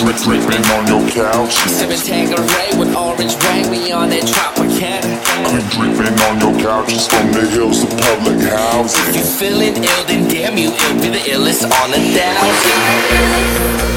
Dripping on your couch. Sipping Tanqueray with orange rain, we on that Tropicana. Dripping on your couches from the hills of public housing. If you feeling ill, then damn you ill, be the illest on 1,000.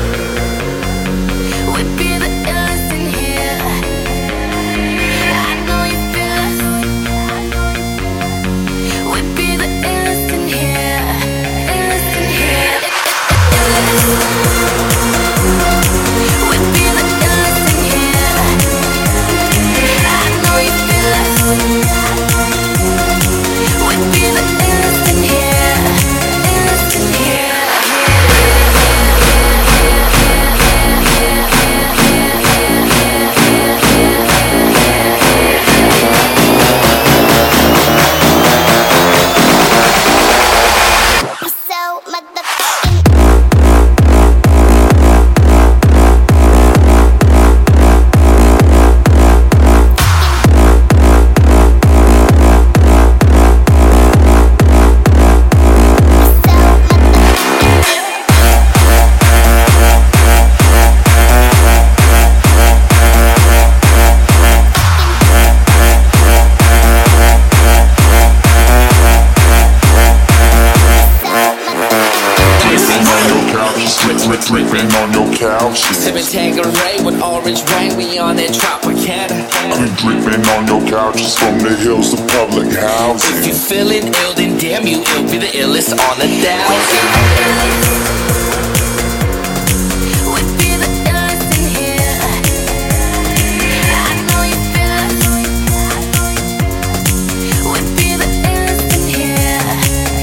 Dripping on your couch. Sipping Tanqueray with orange rain, we on that Tropicana. Dripping on your couches from the hills of public housing. If you feeling ill, then damn you ill, be the illest on 1,000.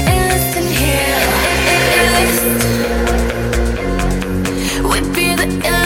Be the